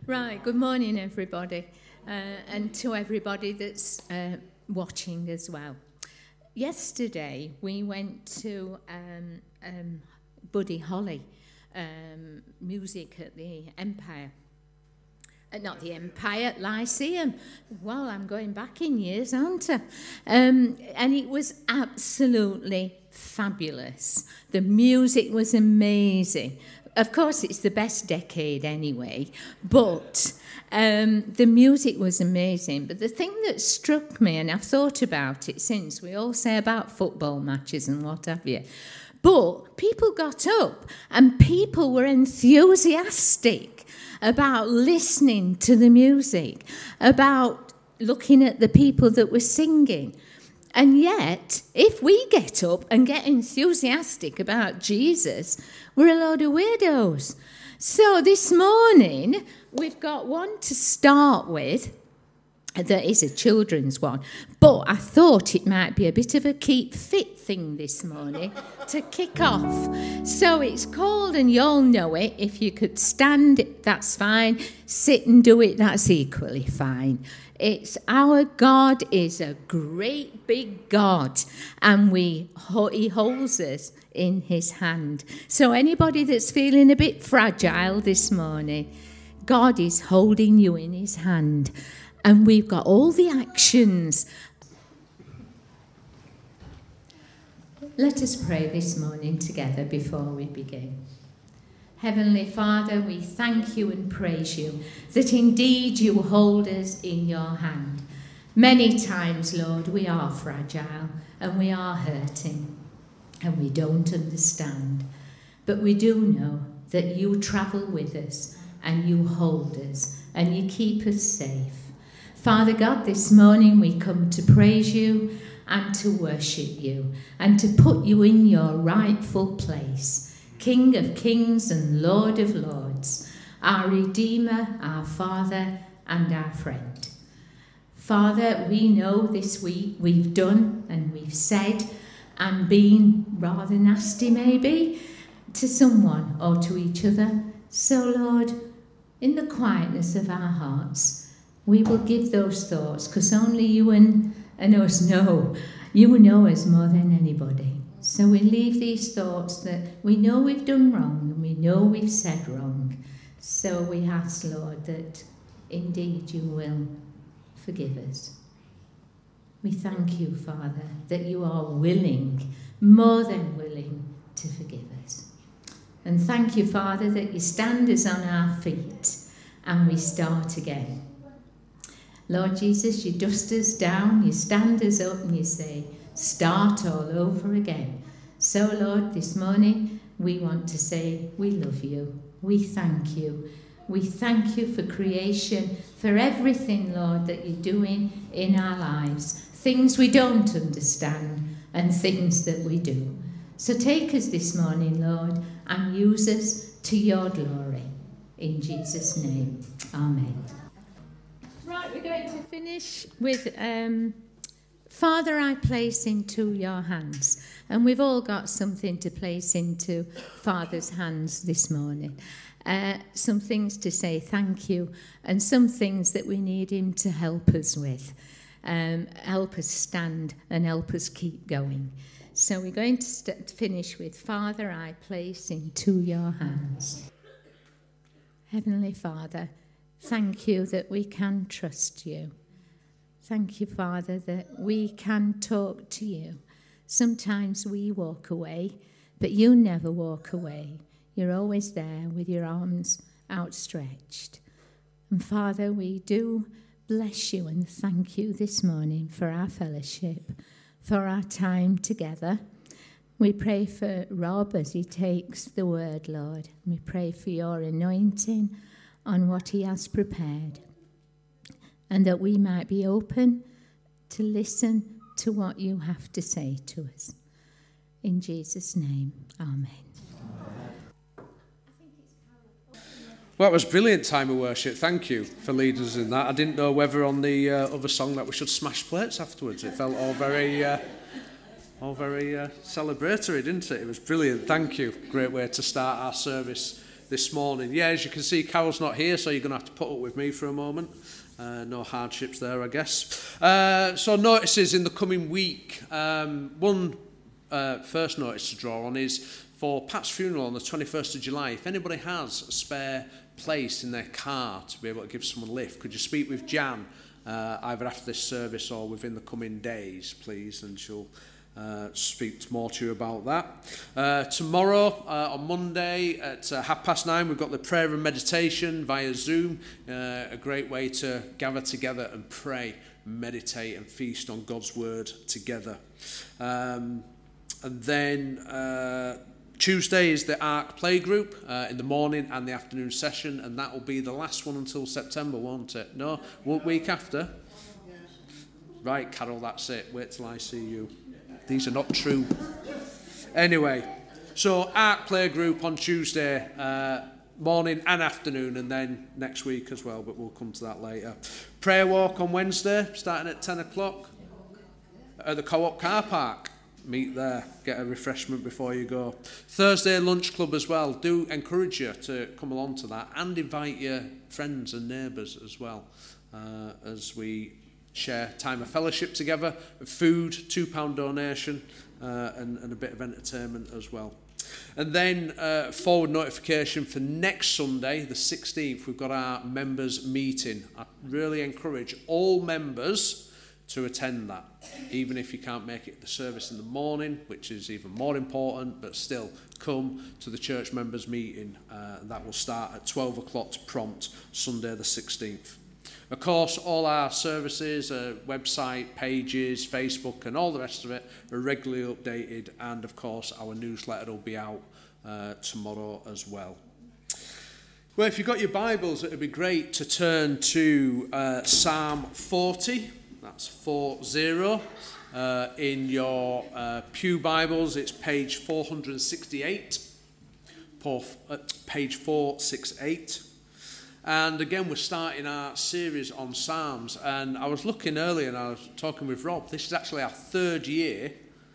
Right, good morning everybody, and to everybody that's watching as well. Yesterday we went to Buddy Holly music at the Empire. Not the Empire, Lyceum. Well, I'm going back in years, aren't I? And it was absolutely fabulous. The music was amazing. Of course, it's the best decade anyway, but the music was amazing. But the thing that struck me, and I've thought about it since, we all say about football matches and what have you, but people got up and people were enthusiastic about listening to the music, about looking at the people that were singing. And yet, if we get up and get enthusiastic about Jesus, we're a load of weirdos. So this morning, we've got one to start with. That is a children's one. But I thought it might be a bit of a keep fit thing this morning to kick off. So it's called, and you'll know it, if you could stand, that's fine. Sit and do it, that's equally fine. It's Our God is a great big God, and He holds us in His hand. So anybody that's feeling a bit fragile this morning, God is holding you in His hand. And we've got all the actions. Let us pray this morning together before we begin. Heavenly Father, we thank you and praise you that indeed you hold us in your hand. Many times, Lord, we are fragile and we are hurting and we don't understand. But we do know that you travel with us and you hold us and you keep us safe. Father God, this morning we come to praise you and to worship you and to put you in your rightful place, King of kings and Lord of lords, our Redeemer, our Father and our friend. Father, we know this week we've done and we've said and been rather nasty maybe to someone or to each other. So Lord, in the quietness of our hearts, we will give those thoughts, because only you and us know. You know us more than anybody. So we leave these thoughts that we know we've done wrong and we know we've said wrong. So we ask, Lord, that indeed you will forgive us. We thank you, Father, that you are willing, more than willing, to forgive us. And thank you, Father, that you stand us on our feet and we start again. Lord Jesus, you dust us down, you stand us up and you say, start all over again. So, Lord, this morning we want to say we love you. We thank you. We thank you for creation, for everything, Lord, that you're doing in our lives. Things we don't understand and things that we do. So take us this morning, Lord, and use us to your glory. In Jesus' name, amen. Right, we're going to finish with Father, I place into your hands. And we've all got something to place into Father's hands this morning. Some things to say thank you and some things that we need him to help us with. Help us stand and help us keep going. So we're going to finish with Father, I place into your hands. Heavenly Father, thank you that we can trust you. Thank you, Father, that we can talk to you. Sometimes we walk away, but you never walk away. You're always there with your arms outstretched. And Father, we do bless you and thank you this morning for our fellowship, for our time together. We pray for Rob as he takes the word, Lord. We pray for your anointing on what he has prepared, and that we might be open to listen to what you have to say to us. In Jesus' name, amen. Well, it was a brilliant time of worship. Thank you for leading us in that. I didn't know whether on the other song that we should smash plates afterwards. It felt all very celebratory, didn't it? It was brilliant. Thank you. Great way to start our service this morning. Yeah, as you can see, Carol's not here, so you're going to have to put up with me for a moment. No hardships there, I guess. So notices in the coming week. One first notice to draw on is for Pat's funeral on the 21st of July. If anybody has a spare place in their car to be able to give someone a lift, could you speak with Jan either after this service or within the coming days, please, and she'll speak more to you about that. Tomorrow, on Monday at 9:30, we've got the prayer and meditation via Zoom, a great way to gather together and pray, meditate and feast on God's word together. And then Tuesday is the ARC Playgroup in the morning and the afternoon session, and that will be the last one until September, won't it? No? Week after? Right, Carol, that's it. Wait till I see you. These are not true. Anyway, so ARC Playgroup on Tuesday morning and afternoon, and then next week as well, but we'll come to that later. Prayer walk on Wednesday, starting at 10 o'clock at the Co-op car park. Meet there, get a refreshment before you go. Thursday lunch club as well. Do encourage you to come along to that and invite your friends and neighbours as well as we share time of fellowship together, food, £2 donation and a bit of entertainment as well. And then forward notification for next Sunday, the 16th, we've got our members meeting. I really encourage all members to attend that, even if you can't make it the service in the morning, which is even more important, but still come to the church members meeting. That will start at 12 o'clock prompt, Sunday the 16th. Of course, all our services, website, pages, Facebook and all the rest of it are regularly updated, and of course our newsletter will be out tomorrow as well. Well, if you've got your Bibles, it would be great to turn to Psalm 40. That's 40. In your Pew Bibles, it's page 468. Page 468. And again, we're starting our series on Psalms. And I was looking earlier and I was talking with Rob. This is actually our third year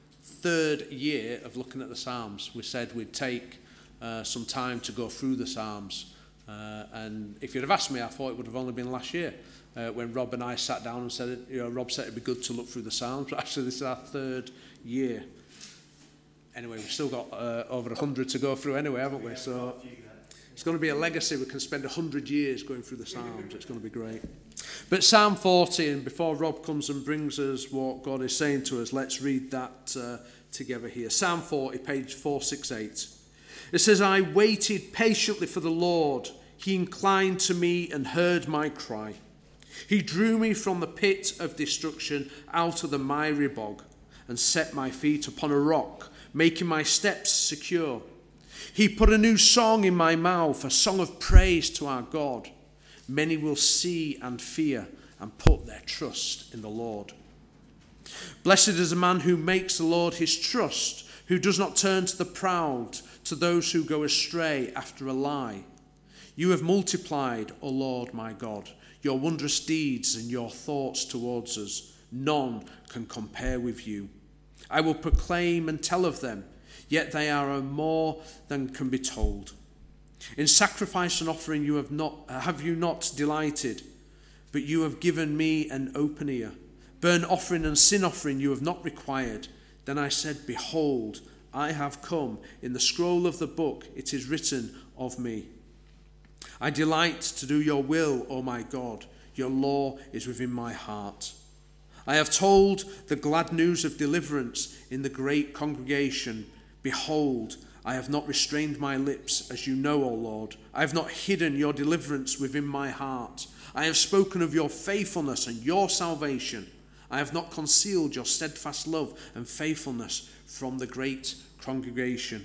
of looking at the Psalms. We said we'd take some time to go through the Psalms. And if you'd have asked me, I thought it would have only been last year. When Rob and I sat down and said, Rob said it'd be good to look through the Psalms, but actually this is our third year. Anyway, we've still got over 100 to go through anyway, haven't we? So it's going to be a legacy. We can spend 100 years going through the Psalms. It's going to be great. But Psalm 40, and before Rob comes and brings us what God is saying to us, let's read that together here. Psalm 40, page 468. It says, I waited patiently for the Lord. He inclined to me and heard my cry. He drew me from the pit of destruction out of the miry bog and set my feet upon a rock, making my steps secure. He put a new song in my mouth, a song of praise to our God. Many will see and fear and put their trust in the Lord. Blessed is the man who makes the Lord his trust, who does not turn to the proud, to those who go astray after a lie. You have multiplied, O Lord my God, your wondrous deeds and your thoughts towards us. None can compare with you. I will proclaim and tell of them, yet they are more than can be told. In sacrifice and offering have you not delighted, but you have given me an open ear. Burnt offering and sin offering you have not required. Then I said, behold, I have come. In the scroll of the book it is written of me. I delight to do your will, O my God. Your law is within my heart. I have told the glad news of deliverance in the great congregation. Behold, I have not restrained my lips, as you know, O Lord. I have not hidden your deliverance within my heart. I have spoken of your faithfulness and your salvation. I have not concealed your steadfast love and faithfulness from the great congregation.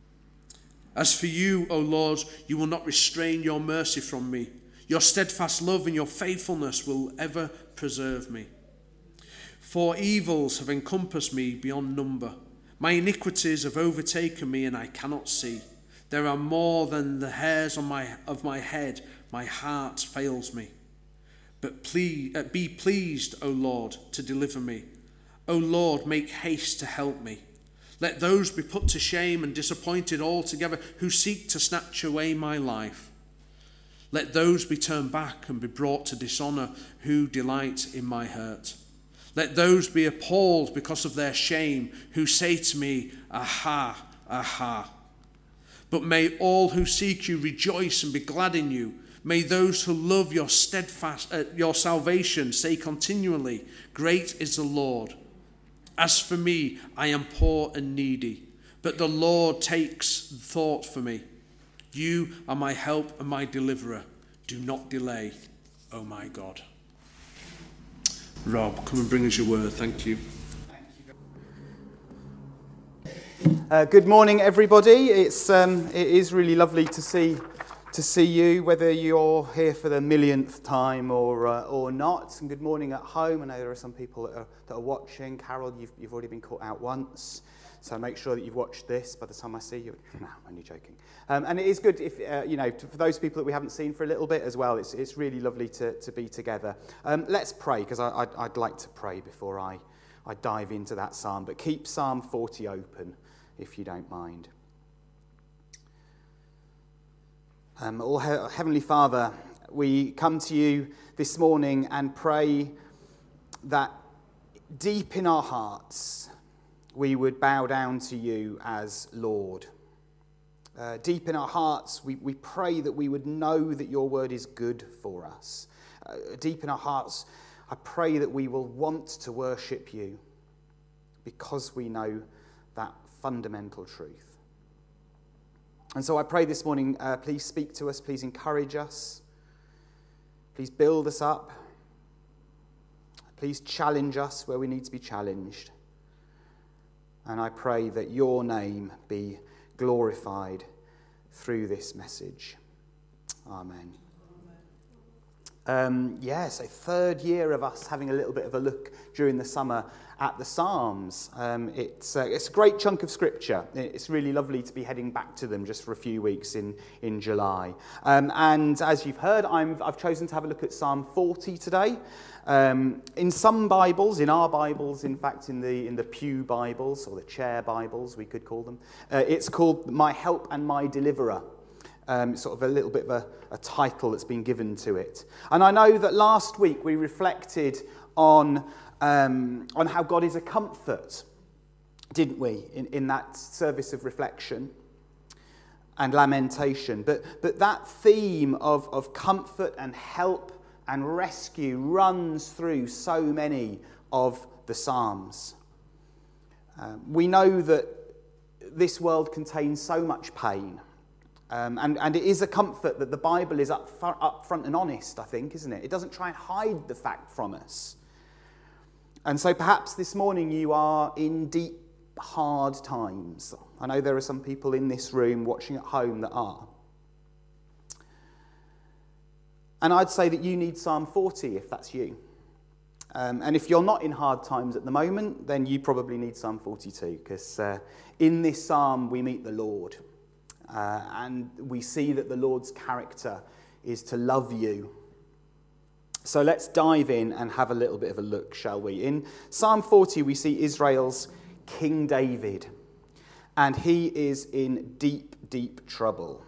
As for you, O Lord, you will not restrain your mercy from me. Your steadfast love and your faithfulness will ever preserve me. For evils have encompassed me beyond number. My iniquities have overtaken me, and I cannot see. There are more than the hairs of my head. My heart fails me. But be pleased, O Lord, to deliver me. O Lord, make haste to help me. Let those be put to shame and disappointed altogether who seek to snatch away my life. Let those be turned back and be brought to dishonour who delight in my hurt. Let those be appalled because of their shame who say to me, aha, aha. But may all who seek you rejoice and be glad in you. May those who love your your salvation say continually, great is the Lord. As for me, I am poor and needy, but the Lord takes thought for me. You are my help and my deliverer. Do not delay, O my God. Rob, come and bring us your word. Thank you. Good morning, everybody. It is really lovely to see you, whether you're here for the millionth time or not. And good morning at home. I know there are some people that are watching. Carol, you've already been caught out once, so make sure that you've watched this by the time I see you. No, I'm only joking. And it is good if for those people that we haven't seen for a little bit as well. It's really lovely to be together. Let's pray, because I'd like to pray before I dive into that psalm. But keep Psalm 40 open, if you don't mind. Heavenly Father, we come to you this morning and pray that deep in our hearts we would bow down to you as Lord. Deep in our hearts we pray that we would know that your word is good for us. Deep in our hearts I pray that we will want to worship you because we know that fundamental truth. And so I pray this morning, please speak to us, please encourage us, please build us up, please challenge us where we need to be challenged. And I pray that your name be glorified through this message. Amen. So third year of us having a little bit of a look during the summer at the Psalms. It's a great chunk of scripture. It's really lovely to be heading back to them just for a few weeks in July. And as you've heard, I've chosen to have a look at Psalm 40 today. In some Bibles, in our Bibles, in fact, in the Pew Bibles, or the chair Bibles, we could call them, it's called My Help and My Deliverer. Sort of a little bit of a title that's been given to it. And I know that last week we reflected on how God is a comfort, didn't we, in that service of reflection and lamentation. But that theme of comfort and help and rescue runs through so many of the Psalms. We know that this world contains so much pain. And it is a comfort that the Bible is up front and honest, I think, isn't it? It doesn't try and hide the fact from us. And so perhaps this morning you are in deep, hard times. I know there are some people in this room watching at home that are. And I'd say that you need Psalm 40 if that's you. And if you're not in hard times at the moment, then you probably need Psalm 42, because in this psalm we meet the Lord. And we see that the Lord's character is to love you. So let's dive in and have a little bit of a look, shall we? In Psalm 40, we see Israel's King David, and he is in deep, deep trouble.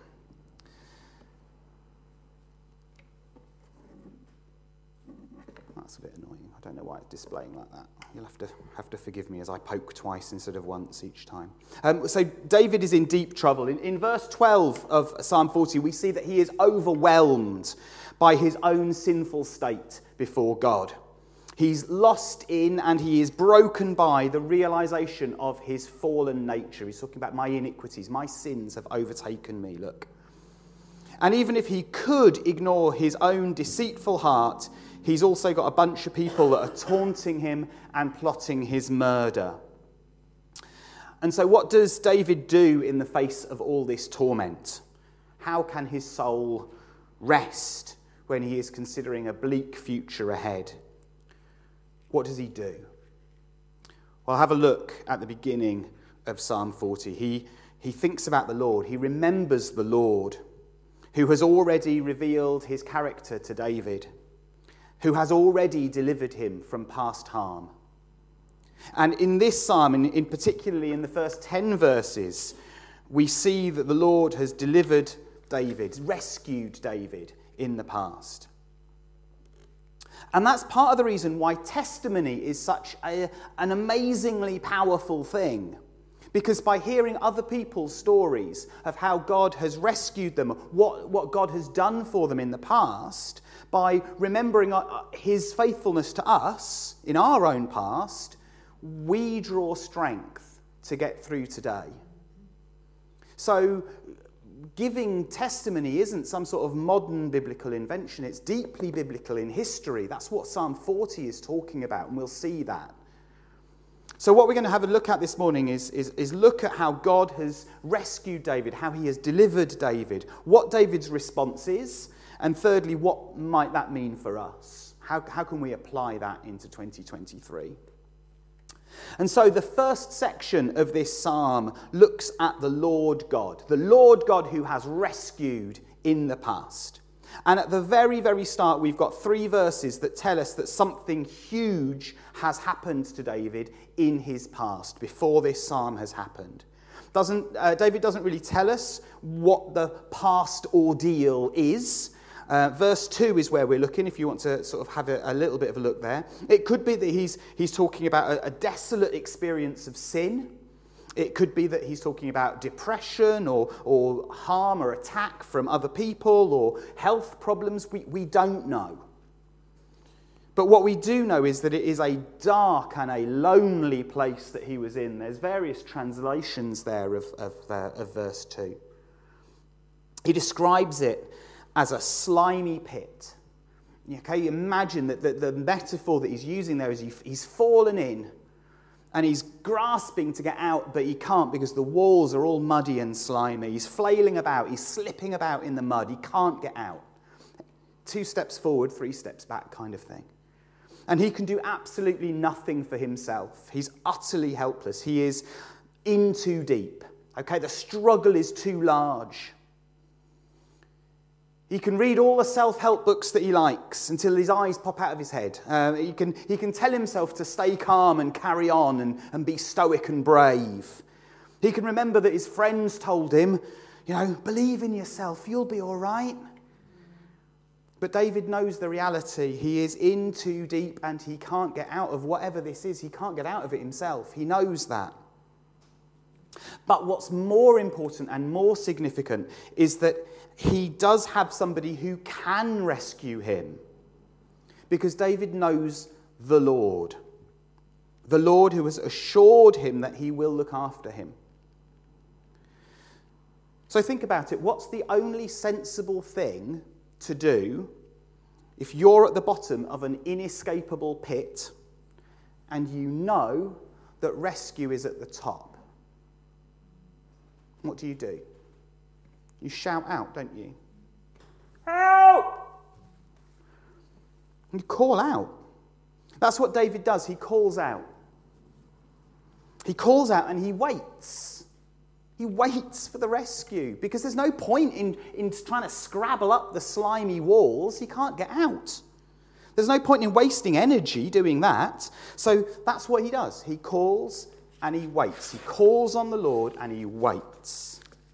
That's a bit annoying. I don't know why it's displaying like that. You'll have to forgive me as I poke twice instead of once each time. So David is in deep trouble. In verse 12 of Psalm 40, we see that he is overwhelmed by his own sinful state before God. He's lost in and he is broken by the realization of his fallen nature. He's talking about my iniquities, my sins have overtaken me, look. And even if he could ignore his own deceitful heart, he's also got a bunch of people that are taunting him and plotting his murder. And so what does David do in the face of all this torment? How can his soul rest when he is considering a bleak future ahead? What does he do? Well, have a look at the beginning of Psalm 40. He thinks about the Lord. He remembers the Lord, who has already revealed his character to David, who has already delivered him from past harm. And in this psalm, in particularly in the first 10 verses, we see that the Lord has delivered David, rescued David in the past. And that's part of the reason why testimony is such an amazingly powerful thing. Because by hearing other people's stories of how God has rescued them, what God has done for them in the past, by remembering his faithfulness to us in our own past, we draw strength to get through today. So giving testimony isn't some sort of modern biblical invention. It's deeply biblical in history. That's what Psalm 40 is talking about, and we'll see that. So what we're going to have a look at this morning is look at how God has rescued David, how he has delivered David, what David's response is, and thirdly, what might that mean for us? How can we apply that into 2023? And so the first section of this psalm looks at the Lord God who has rescued in the past. And at the very, very start, we've got 3 verses that tell us that something huge has happened to David in his past, before this psalm has happened. David doesn't really tell us what the past ordeal is. Verse 2 is where we're looking, if you want to sort of have a little bit of a look there. It could be that he's talking about a desolate experience of sin. It could be that he's talking about depression or harm or attack from other people or health problems. We don't know. But what we do know is that it is a dark and a lonely place that he was in. There's various translations there of verse 2. He describes it as a slimy pit. Okay, imagine that the metaphor that he's using there is he's fallen in and he's grasping to get out, but he can't because the walls are all muddy and slimy. He's flailing about, he's slipping about in the mud, he can't get out. 2 steps forward, 3 steps back kind of thing. And he can do absolutely nothing for himself. He's utterly helpless. He is in too deep. Okay, the struggle is too large. He can read all the self-help books that he likes until his eyes pop out of his head. He can tell himself to stay calm and carry on and be stoic and brave. He can remember that his friends told him, believe in yourself, you'll be all right. But David knows the reality. He is in too deep and he can't get out of whatever this is. He can't get out of it himself. He knows that. But what's more important and more significant is that he does have somebody who can rescue him, because David knows the Lord who has assured him that he will look after him. So think about it. What's the only sensible thing to do if you're at the bottom of an inescapable pit and you know that rescue is at the top? What do? You shout out, don't you? Help! You call out. That's what David does. He calls out. He calls out and he waits. He waits for the rescue because there's no point in trying to scrabble up the slimy walls. He can't get out. There's no point in wasting energy doing that. So that's what he does. He calls and he waits. He calls on the Lord and he waits.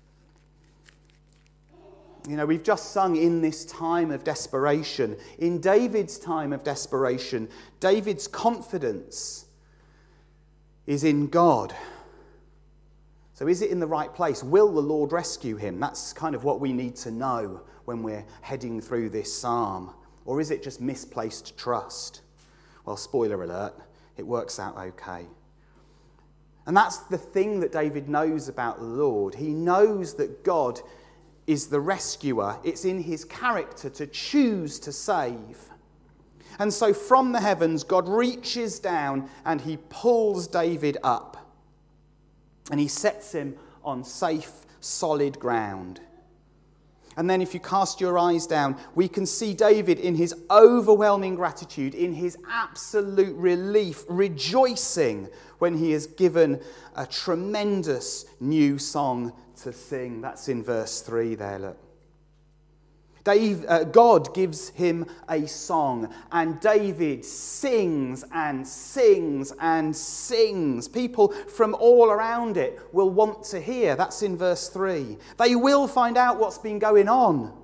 We've just sung in this time of desperation. In David's time of desperation, David's confidence is in God. So is it in the right place? Will the Lord rescue him? That's kind of what we need to know when we're heading through this psalm. Or is it just misplaced trust? Well, spoiler alert, it works out okay. And that's the thing that David knows about the Lord. He knows that God is the rescuer. It's in his character to choose to save. And so from the heavens, God reaches down and he pulls David up. And he sets him on safe, solid ground. And then if you cast your eyes down, we can see David in his overwhelming gratitude, in his absolute relief, rejoicing when he is given a tremendous new song to sing. That's in verse 3 there, look. God gives him a song, and David sings and sings and sings. People from all around it will want to hear. That's in verse 3. They will find out what's been going on.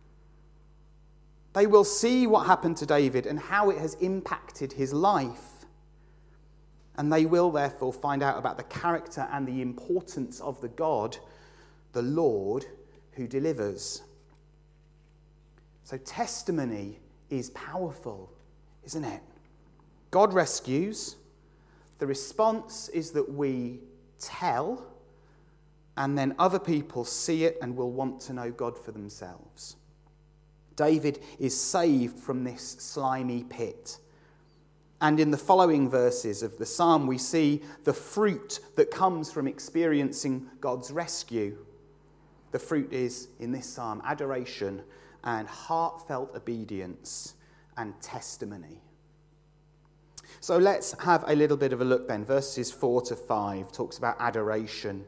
They will see what happened to David and how it has impacted his life. And they will therefore find out about the character and the importance of the God, the Lord, who delivers. So testimony is powerful, isn't it? God rescues. The response is that we tell, and then other people see it and will want to know God for themselves. David is saved from this slimy pit. And in the following verses of the psalm, we see the fruit that comes from experiencing God's rescue. The fruit is, in this psalm, adoration and heartfelt obedience and testimony. So let's have a little bit of a look then. Verses 4 to 5 talks about adoration.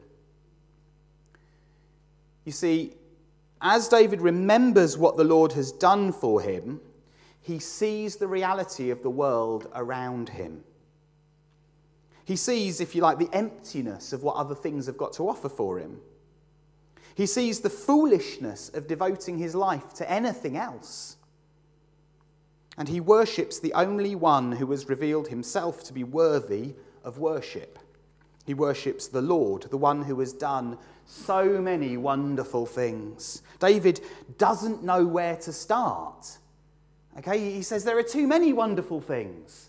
You see, as David remembers what the Lord has done for him, he sees the reality of the world around him. He sees, if you like, the emptiness of what other things have got to offer for him. He sees the foolishness of devoting his life to anything else. And he worships the only one who has revealed himself to be worthy of worship. He worships the Lord, the one who has done so many wonderful things. David doesn't know where to start. Okay, he says there are too many wonderful things.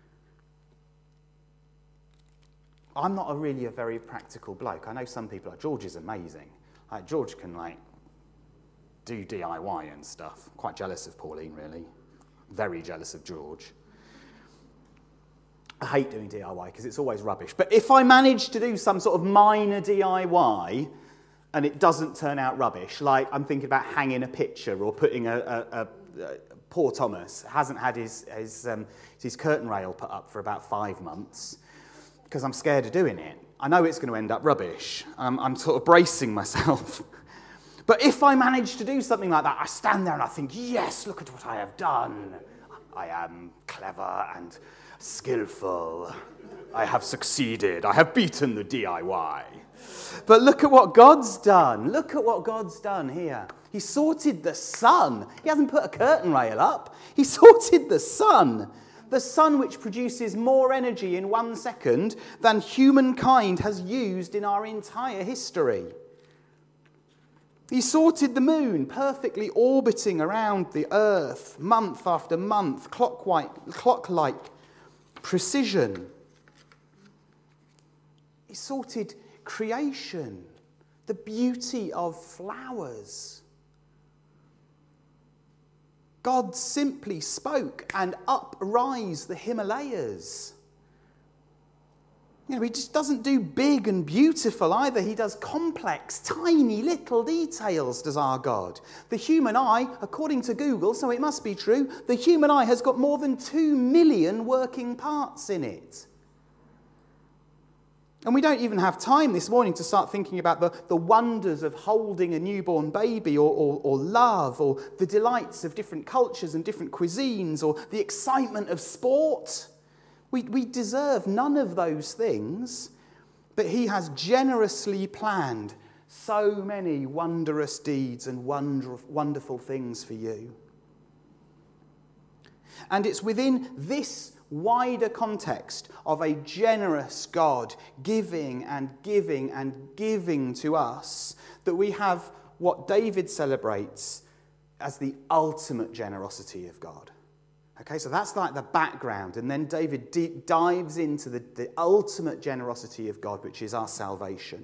I'm not really a very practical bloke. I know some people are. George is amazing. George can do DIY and stuff. Quite jealous of Pauline, really. Very jealous of George. I hate doing DIY because it's always rubbish. But if I manage to do some sort of minor DIY and it doesn't turn out rubbish, like I'm thinking about hanging a picture or putting poor Thomas hasn't had his curtain rail put up for about 5 months because I'm scared of doing it. I know it's going to end up rubbish. I'm sort of bracing myself. But if I manage to do something like that, I stand there and I think, yes, look at what I have done. I am clever and skillful. I have succeeded. I have beaten the DIY. But look at what God's done. Look at what God's done here. He sorted the sun. He hasn't put a curtain rail up. He sorted the sun. The sun which produces more energy in 1 second than humankind has used in our entire history. He sorted the moon, perfectly orbiting around the earth, month after month, clock-like precision. He sorted creation, the beauty of flowers. God simply spoke and uprise the Himalayas. He just doesn't do big and beautiful either. He does complex, tiny little details, does our God. The human eye, according to Google, so it must be true, the human eye has got more than 2 million working parts in it. And we don't even have time this morning to start thinking about the wonders of holding a newborn baby or love or the delights of different cultures and different cuisines or the excitement of sport. We deserve none of those things, but he has generously planned so many wondrous deeds and wonderful things for you. And it's within this wider context of a generous God giving and giving and giving to us that we have what David celebrates as the ultimate generosity of God. Okay, so that's like the background, and then David dives into the ultimate generosity of God, which is our salvation.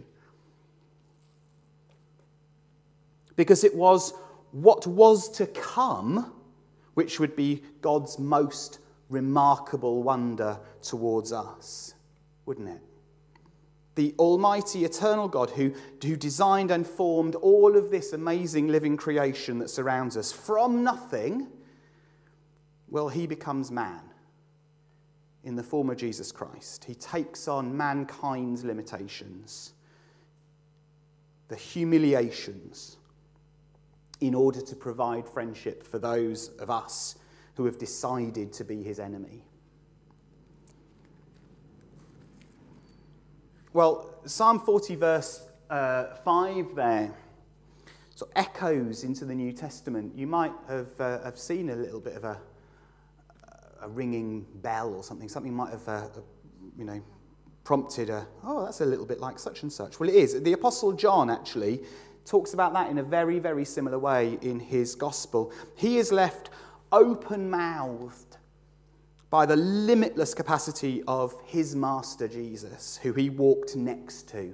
Because it was what was to come, which would be God's most remarkable wonder towards us, wouldn't it? The almighty, eternal God who designed and formed all of this amazing living creation that surrounds us from nothing, well, he becomes man in the form of Jesus Christ. He takes on mankind's limitations, the humiliations, in order to provide friendship for those of us who have decided to be his enemy. Well, Psalm 40 verse 5 there sort of echoes into the New Testament. You might have seen a little bit of a ringing bell or something. Something might have, prompted that's a little bit like such and such. Well, it is. The Apostle John actually talks about that in a very, very similar way in his gospel. He is left open-mouthed by the limitless capacity of his master Jesus, who he walked next to.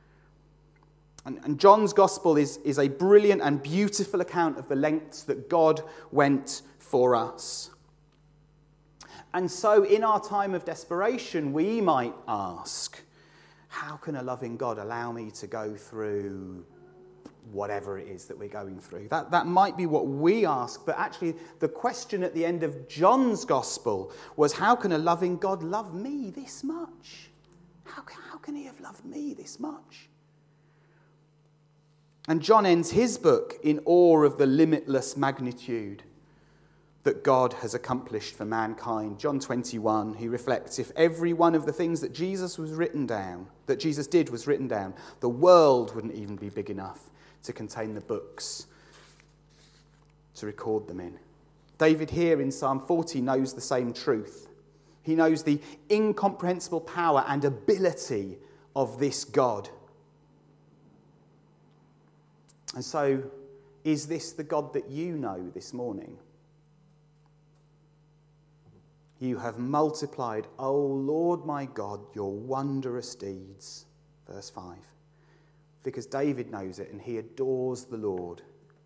And John's gospel is a brilliant and beautiful account of the lengths that God went for us. And so in our time of desperation, we might ask, how can a loving God allow me to go through whatever it is that we're going through? That might be what we ask, but actually the question at the end of John's gospel was, how can a loving God love me this much? How can he have loved me this much? And John ends his book in awe of the limitless magnitude that God has accomplished for mankind. John 21, he reflects, if every one of the things that Jesus did was written down, the world wouldn't even be big enough to contain the books to record them in. David here in Psalm 40 knows the same truth. He knows the incomprehensible power and ability of this God. And so, is this the God that you know this morning? You have multiplied, O Lord my God, your wondrous deeds. Verse 5. Because David knows it and he adores the Lord.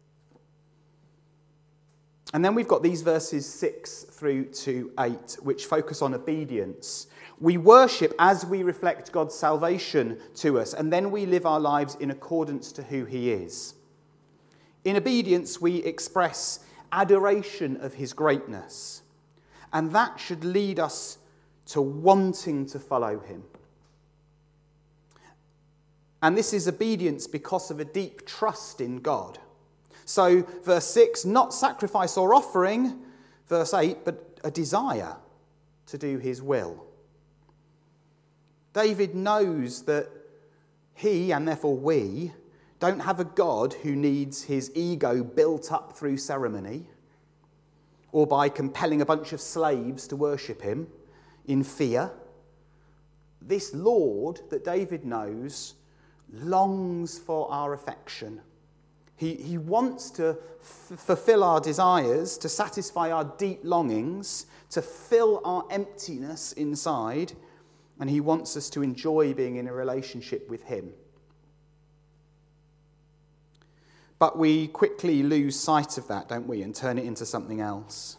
And then we've got these verses 6 through to 8, which focus on obedience. We worship as we reflect God's salvation to us, and then we live our lives in accordance to who he is. In obedience, we express adoration of his greatness. And that should lead us to wanting to follow him. And this is obedience because of a deep trust in God. So, verse 6, not sacrifice or offering. Verse 8, but a desire to do his will. David knows that he, and therefore we, don't have a God who needs his ego built up through ceremony, or by compelling a bunch of slaves to worship him in fear. This Lord that David knows longs for our affection. He wants to fulfill our desires, to satisfy our deep longings, to fill our emptiness inside, and he wants us to enjoy being in a relationship with him. But we quickly lose sight of that, don't we, and turn it into something else.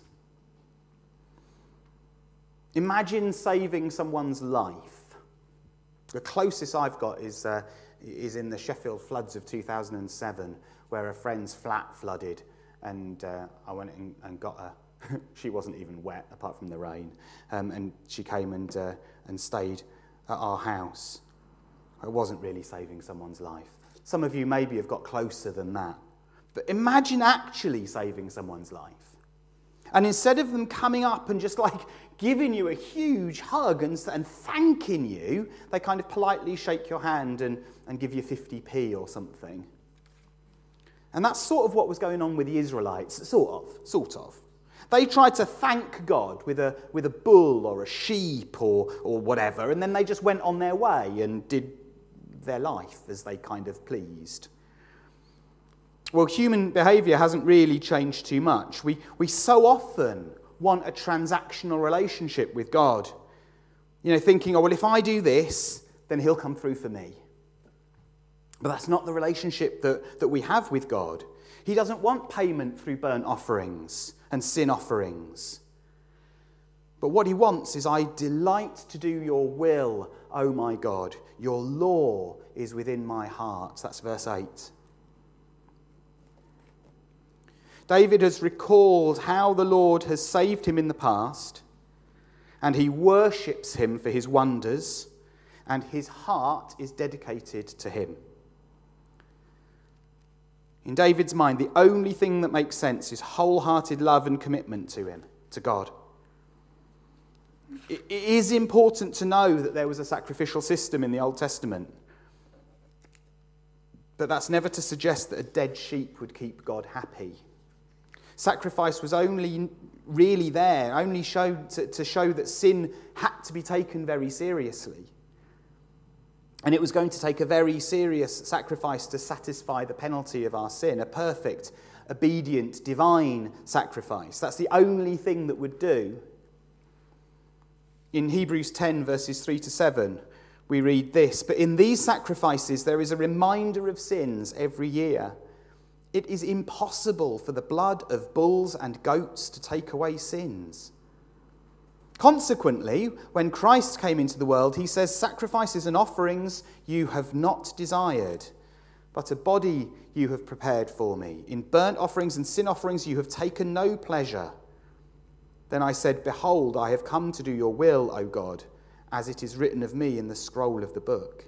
Imagine saving someone's life. The closest I've got is in the Sheffield floods of 2007, where a friend's flat flooded, and I went and got her. She wasn't even wet, apart from the rain, and she came and stayed at our house. It wasn't really saving someone's life. Some of you maybe have got closer than that. But imagine actually saving someone's life. And instead of them coming up and just like giving you a huge hug and thanking you, they kind of politely shake your hand and give you 50p or something. And that's sort of what was going on with the Israelites, sort of. They tried to thank God with a bull or a sheep or whatever, and then they just went on their way and did their life as they kind of pleased. Well, human behaviour hasn't really changed too much. We so often want a transactional relationship with God. Thinking, if I do this, then he'll come through for me. But that's not the relationship that we have with God. He doesn't want payment through burnt offerings and sin offerings. But what he wants is, I delight to do your will, O my God. Your law is within my heart. That's verse 8. David has recalled how the Lord has saved him in the past, and he worships him for his wonders, and his heart is dedicated to him. In David's mind, the only thing that makes sense is wholehearted love and commitment to him, to God. It is important to know that there was a sacrificial system in the Old Testament. But that's never to suggest that a dead sheep would keep God happy. Sacrifice was only really there, only to show that sin had to be taken very seriously. And it was going to take a very serious sacrifice to satisfy the penalty of our sin, a perfect, obedient, divine sacrifice. That's the only thing that would do. In Hebrews 10, verses 3 to 7, we read this, "But in these sacrifices there is a reminder of sins every year. It is impossible for the blood of bulls and goats to take away sins. Consequently, when Christ came into the world, he says, 'Sacrifices and offerings you have not desired, but a body you have prepared for me. In burnt offerings and sin offerings you have taken no pleasure.' Then I said, 'Behold, I have come to do your will, O God, as it is written of me in the scroll of the book.'"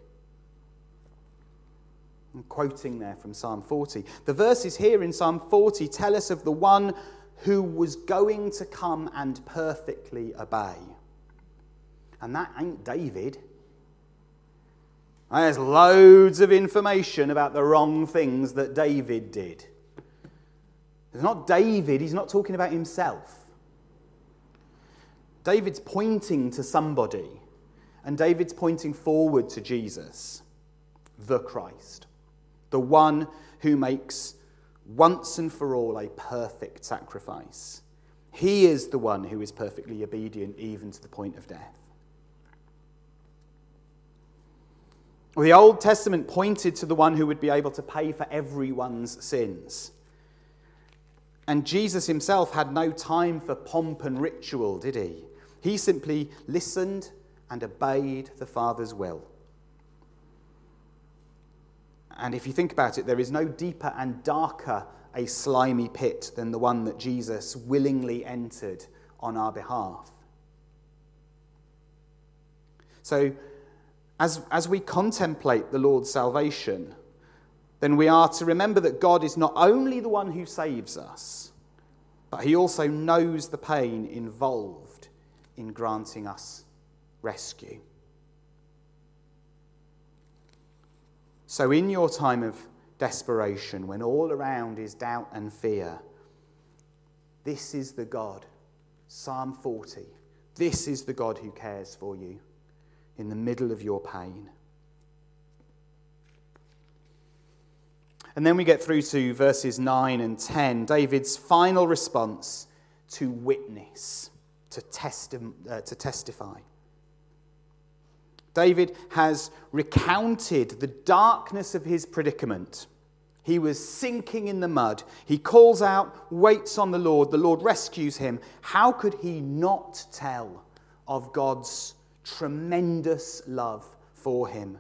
I'm quoting there from Psalm 40. The verses here in Psalm 40 tell us of the one who was going to come and perfectly obey. And that ain't David. There's loads of information about the wrong things that David did. It's not David, he's not talking about himself. David's pointing to somebody, and David's pointing forward to Jesus, the Christ, the one who makes once and for all a perfect sacrifice. He is the one who is perfectly obedient even to the point of death. Well, the Old Testament pointed to the one who would be able to pay for everyone's sins. And Jesus himself had no time for pomp and ritual, did he? He simply listened and obeyed the Father's will. And if you think about it, there is no deeper and darker a slimy pit than the one that Jesus willingly entered on our behalf. So, as we contemplate the Lord's salvation, then we are to remember that God is not only the one who saves us, but he also knows the pain involved in granting us rescue. So in your time of desperation, when all around is doubt and fear, this is the God, Psalm 40, this is the God who cares for you in the middle of your pain. And then we get through to verses 9 and 10, David's final response to witness, to testify. David has recounted the darkness of his predicament. He was sinking in the mud. He calls out, waits on the Lord rescues him. How could he not tell of God's tremendous love for him?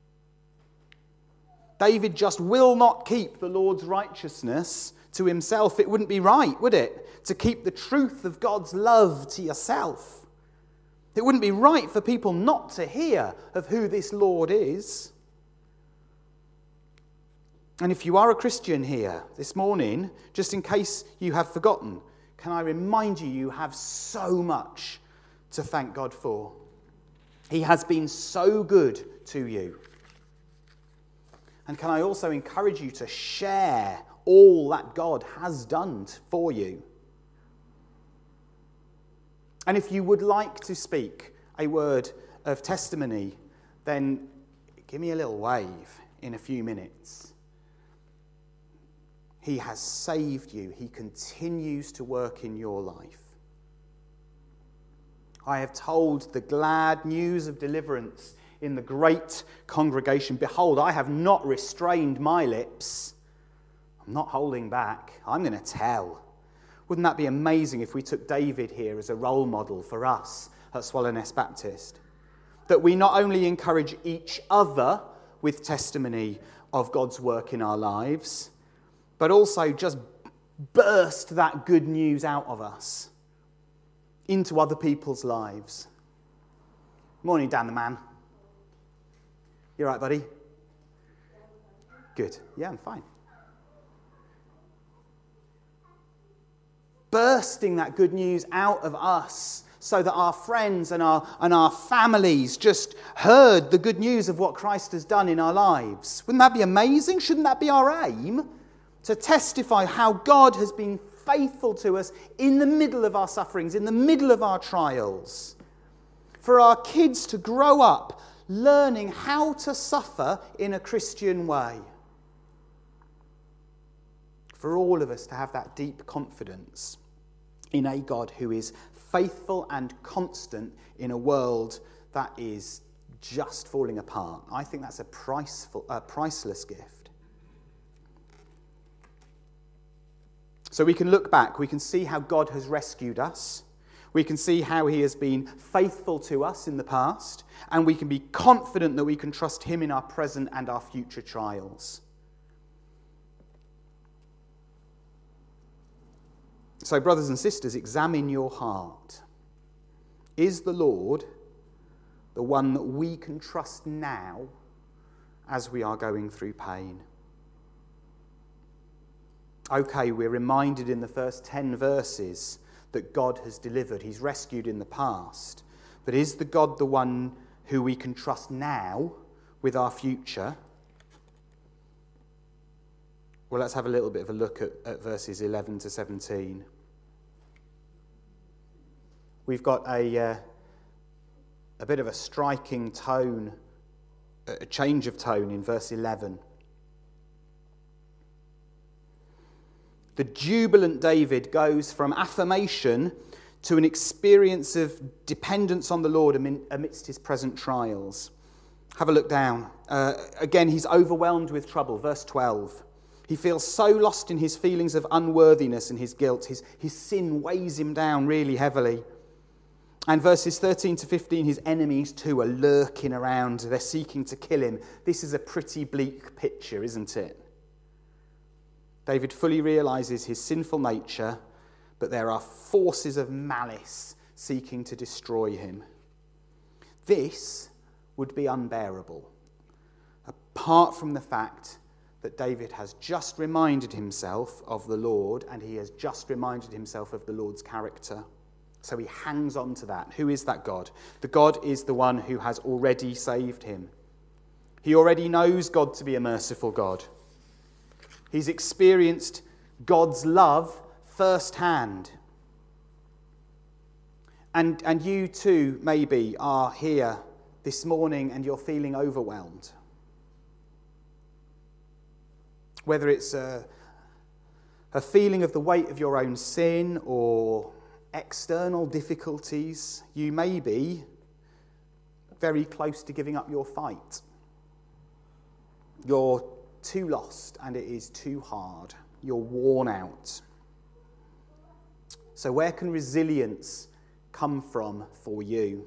David just will not keep the Lord's righteousness to himself. It wouldn't be right, would it, to keep the truth of God's love to yourself? It wouldn't be right for people not to hear of who this Lord is. And if you are a Christian here this morning, just in case you have forgotten, can I remind you, you have so much to thank God for. He has been so good to you. And can I also encourage you to share all that God has done for you? And if you would like to speak a word of testimony, then give me a little wave in a few minutes. He has saved you. He continues to work in your life. I have told the glad news of deliverance in the great congregation. Behold, I have not restrained my lips. I'm not holding back. I'm going to tell. Wouldn't that be amazing if we took David here as a role model for us at Swallownest Baptist? That we not only encourage each other with testimony of God's work in our lives, but also just burst that good news out of us into other people's lives. Morning, Dan the man. You all right, buddy? Good. Yeah, I'm fine. bursting that good news out of us so that our friends and our families just heard the good news of what Christ has done in our lives. Wouldn't that be amazing? Shouldn't that be our aim? To testify how God has been faithful to us in the middle of our sufferings, in the middle of our trials. For our kids to grow up learning how to suffer in a Christian way. For all of us to have that deep confidence in a God who is faithful and constant in a world that is just falling apart. I think that's a priceless gift. So we can look back, we can see how God has rescued us, we can see how he has been faithful to us in the past, and we can be confident that we can trust him in our present and our future trials. So, brothers and sisters, examine your heart. Is the Lord the one that we can trust now as we are going through pain? Okay, we're reminded in the first 10 verses that God has delivered. He's rescued in the past. But is the God the one who we can trust now with our future? Well, let's have a little bit of a look at verses 11 to 17. We've got a bit of a striking tone, a change of tone in verse 11. The jubilant David goes from affirmation to an experience of dependence on the Lord amidst his present trials. Have a look down. Again, he's overwhelmed with trouble. Verse 12. He feels so lost in his feelings of unworthiness and his guilt. His sin weighs him down really heavily. And verses 13 to 15, his enemies too are lurking around. They're seeking to kill him. This is a pretty bleak picture, isn't it? David fully realises his sinful nature, but there are forces of malice seeking to destroy him. This would be unbearable, apart from the fact that David has just reminded himself of the Lord, and he has just reminded himself of the Lord's character. So he hangs on to that. Who is that God? The God is the one who has already saved him. He already knows God to be a merciful God. He's experienced God's love firsthand. And you too, maybe, are here this morning and you're feeling overwhelmed. Whether it's a feeling of the weight of your own sin or external difficulties, you may be very close to giving up your fight. You're too lost and it is too hard. You're worn out. So where can resilience come from for you?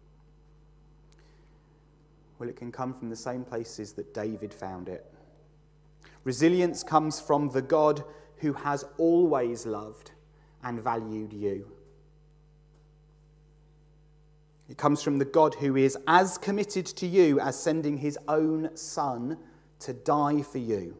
Well, it can come from the same places that David found it. Resilience comes from the God who has always loved and valued you. It comes from the God who is as committed to you as sending his own son to die for you.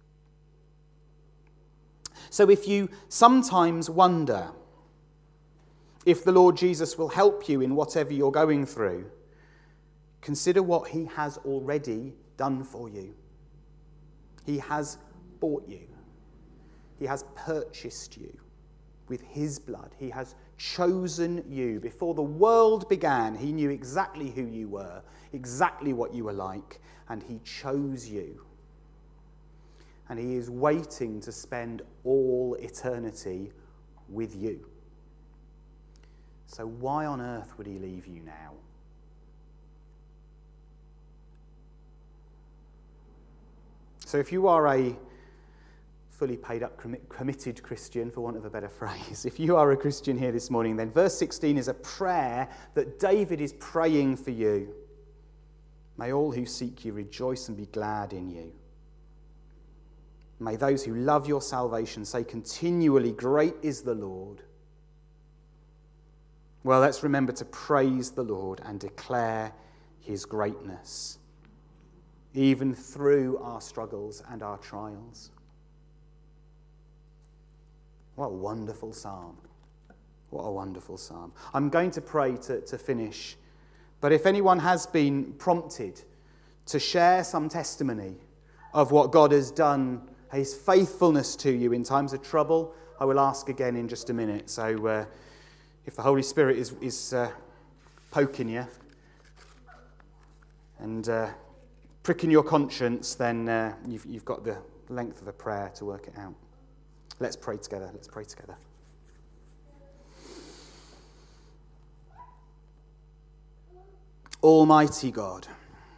So if you sometimes wonder if the Lord Jesus will help you in whatever you're going through, consider what he has already done for you. He has bought you. He has purchased you with his blood. He has chosen you. Before the world began, he knew exactly who you were, exactly what you were like, and he chose you. And he is waiting to spend all eternity with you. So why on earth would he leave you now? So if you are a fully paid up, committed Christian, for want of a better phrase, if you are a Christian here this morning, then verse 16 is a prayer that David is praying for you. May all who seek you rejoice and be glad in you. May those who love your salvation say continually, great is the Lord. Well, let's remember to praise the Lord and declare his greatness, even through our struggles and our trials. What a wonderful psalm. What a wonderful psalm. I'm going to pray to finish. But if anyone has been prompted to share some testimony of what God has done, his faithfulness to you in times of trouble, I will ask again in just a minute. So if the Holy Spirit is poking you and pricking your conscience, then you've got the length of a prayer to work it out. Let's pray together. Let's pray together. Almighty God,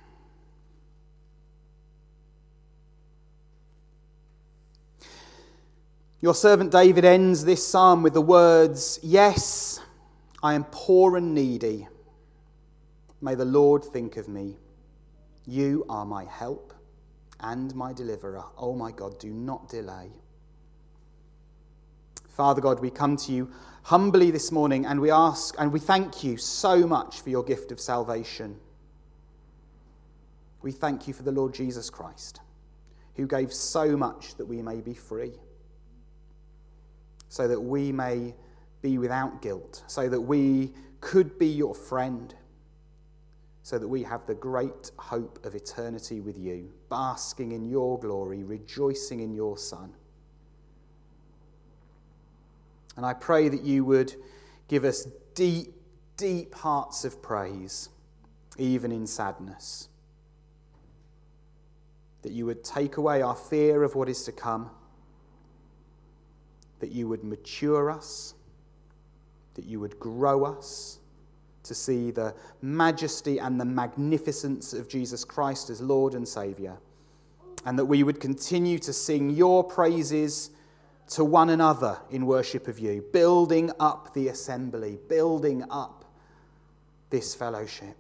your servant David ends this psalm with the words, "Yes, I am poor and needy. May the Lord think of me. You are my help and my deliverer. Oh my God, do not delay." Father God, we come to you humbly this morning and we ask and we thank you so much for your gift of salvation. We thank you for the Lord Jesus Christ, who gave so much that we may be free, so that we may be without guilt, so that we could be your friend, so that we have the great hope of eternity with you, basking in your glory, rejoicing in your Son. And I pray that you would give us deep, deep hearts of praise, even in sadness. That you would take away our fear of what is to come. That you would mature us. That you would grow us to see the majesty and the magnificence of Jesus Christ as Lord and Saviour. And that we would continue to sing your praises to one another in worship of you, building up the assembly, building up this fellowship.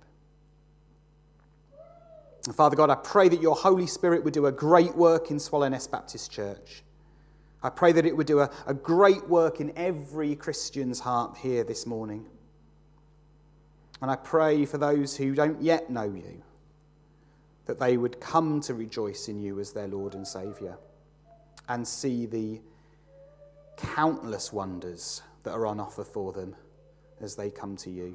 And Father God, I pray that your Holy Spirit would do a great work in Swallownest Baptist Church. I pray that it would do a great work in every Christian's heart here this morning. And I pray for those who don't yet know you, that they would come to rejoice in you as their Lord and Saviour and see the countless wonders that are on offer for them as they come to you.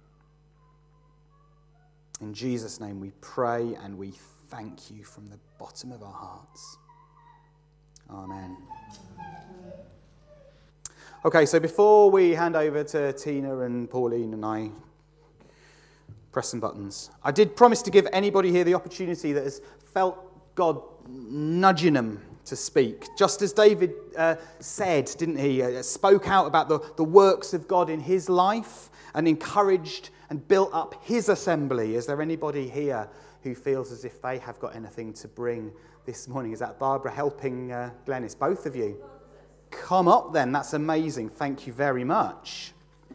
In Jesus' name we pray and we thank you from the bottom of our hearts. Amen. Okay, so before we hand over to Tina and Pauline and I press some buttons, I did promise to give anybody here the opportunity that has felt God nudging them to speak. Just as David said, didn't he? Spoke out about the works of God in his life and encouraged and built up his assembly. Is there anybody here who feels as if they have got anything to bring this morning? Is that Barbara helping Glennis? Both of you? Come up then. That's amazing. Thank you very much.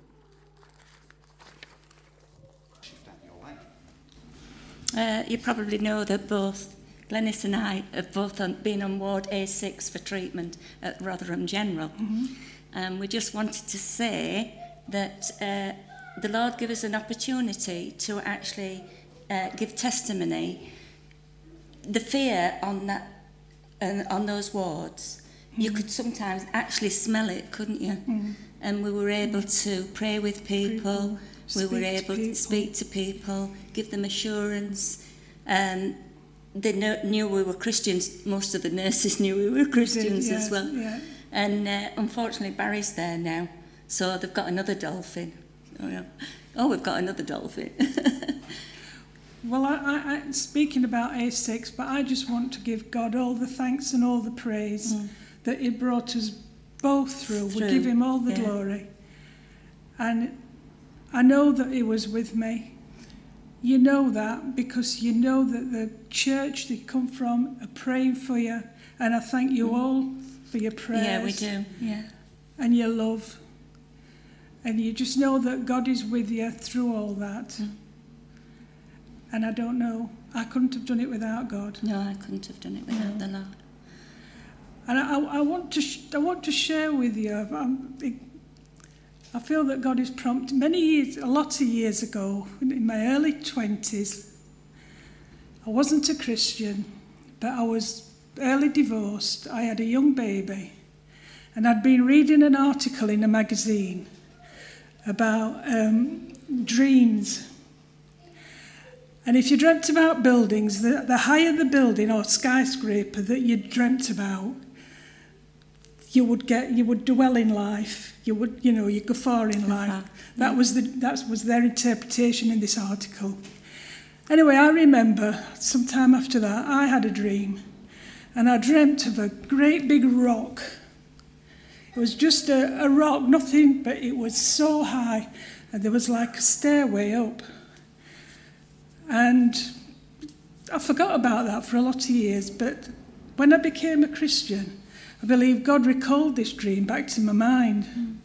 You probably know that both Glennis and I have both been on Ward A6 for treatment at Rotherham General. Mm-hmm. We just wanted to say that the Lord gave us an opportunity to actually give testimony. The fear on that on those wards, mm-hmm. you could sometimes actually smell it, couldn't you? Mm-hmm. And we were able to pray with people. We were able to speak to people, give them assurance. They knew we were Christians. Most of the nurses knew we were Christians as well. Yeah. And unfortunately, Barry's there now, so they've got another dolphin. Oh, we've got another dolphin. Well, I'm speaking about A6, but I just want to give God all the thanks and all the praise that he brought us both through. We give him all the glory. And I know that he was with me. You know that because you know that the church that you come from are praying for you. And I thank you all for your prayers. Yeah, we do, yeah. And your love. And you just know that God is with you through all that. And I don't know, I couldn't have done it without God. No, I couldn't have done it without the Lord. And I want to share with you, I feel that God has prompted a lot of years ago, in my early 20s, I wasn't a Christian, but I was early divorced. I had a young baby, And I'd been reading an article in a magazine about dreams. And if you dreamt about buildings, the higher the building or skyscraper that you dreamt about, you would dwell in life. You'd go far in life. That was their interpretation in this article. Anyway, I remember sometime after that, I had a dream, and I dreamt of a great big rock. It was just a rock, nothing, but it was so high, and there was like a stairway up. And I forgot about that for a lot of years, but when I became a Christian, I believe God recalled this dream back to my mind.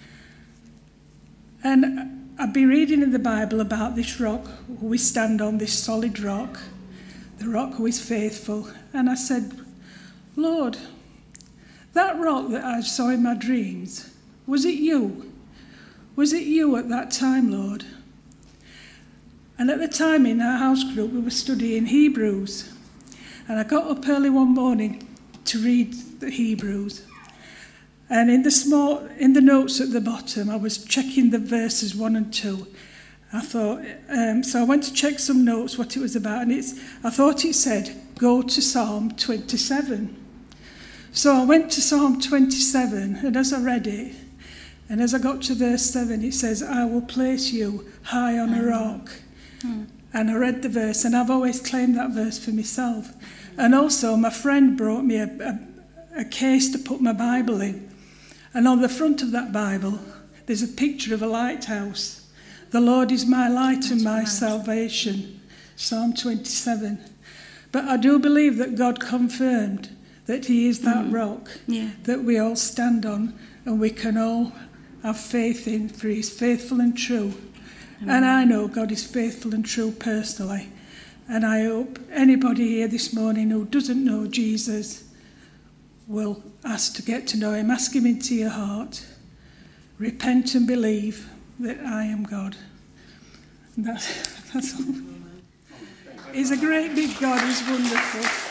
And I've been reading in the Bible about this rock, we stand on this solid rock, the rock who is faithful. And I said, Lord, that rock that I saw in my dreams, was it you? Was it you at that time, Lord? And at the time in our house group, we were studying Hebrews. And I got up early one morning to read the Hebrews. And in the notes at the bottom, I was checking the verses 1 and 2. I thought, so I went to check some notes, what it was about. And I thought it said, go to Psalm 27. So I went to Psalm 27, and as I read it, and as I got to verse 7, it says, I will place you high on a rock. And I read the verse, and I've always claimed that verse for myself. And also, my friend brought me a case to put my Bible in. And on the front of that Bible, there's a picture of a lighthouse. The Lord is my light and my salvation. Psalm 27. But I do believe that God confirmed that he is that rock that we all stand on and we can all have faith in, for he's faithful and true. And I know God is faithful and true personally. And I hope anybody here this morning who doesn't know Jesus will ask to get to know him. Ask him into your heart. Repent and believe that I am God. And that's all. He's a great big God. He's wonderful.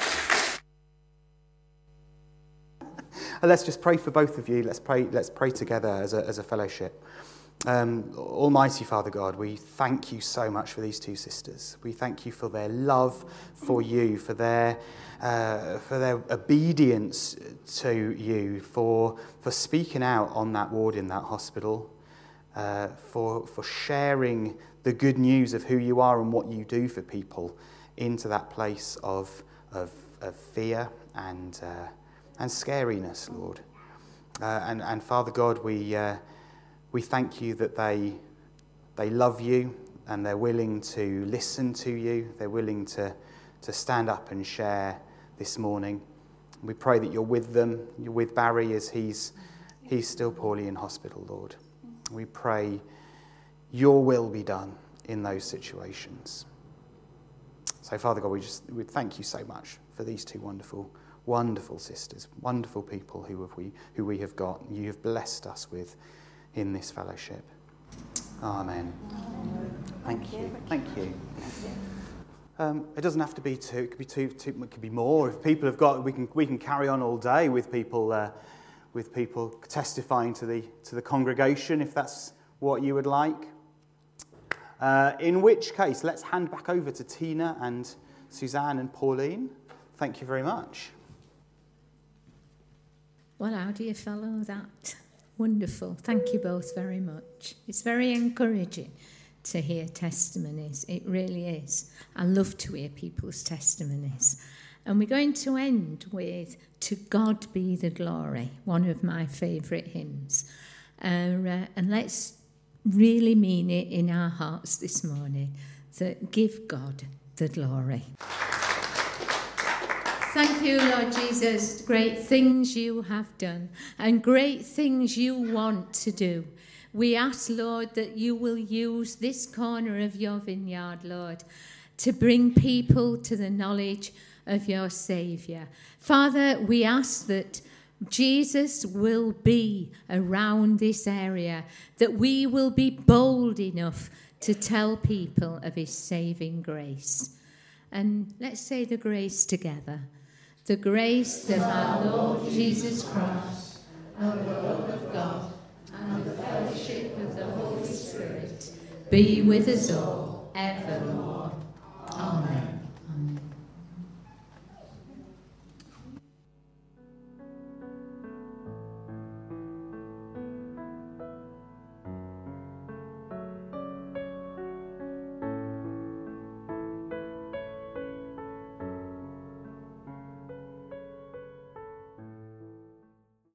Let's just pray for both of you. Let's pray together as a fellowship. Almighty Father God, we thank you so much for these two sisters. We thank you for their love for you, for their obedience to you, for speaking out on that ward in that hospital, for sharing the good news of who you are and what you do for people into that place of fear and scariness, Lord. And Father God, we thank you that they love you and they're willing to listen to you. They're willing to stand up and share this morning. We pray that you're with them. You're with Barry as he's still poorly in hospital, Lord. We pray your will be done in those situations. So, Father God, we thank you so much for these two wonderful sisters, wonderful people who we have got, you have blessed us with in this fellowship. Amen. Thank you. It doesn't have to be two. It could be two. It could be more. If people have got, we can carry on all day with people testifying to the congregation, if that's what you would like. In which case, let's hand back over to Tina and Suzanne and Pauline. Thank you very much. Well, how do you follow that? Wonderful. Thank you both very much. It's very encouraging to hear testimonies. It really is. I love to hear people's testimonies. And we're going to end with To God Be the Glory, one of my favourite hymns. And let's really mean it in our hearts this morning, that give God the glory. Thank you, Lord Jesus. Great things you have done and great things you want to do. We ask, Lord, that you will use this corner of your vineyard, Lord, to bring people to the knowledge of your Saviour. Father, we ask that Jesus will be around this area, that we will be bold enough to tell people of his saving grace. And let's say the grace together. The grace of our Lord Jesus Christ, and the love of God, and the fellowship of the Holy Spirit be with us all evermore. Amen.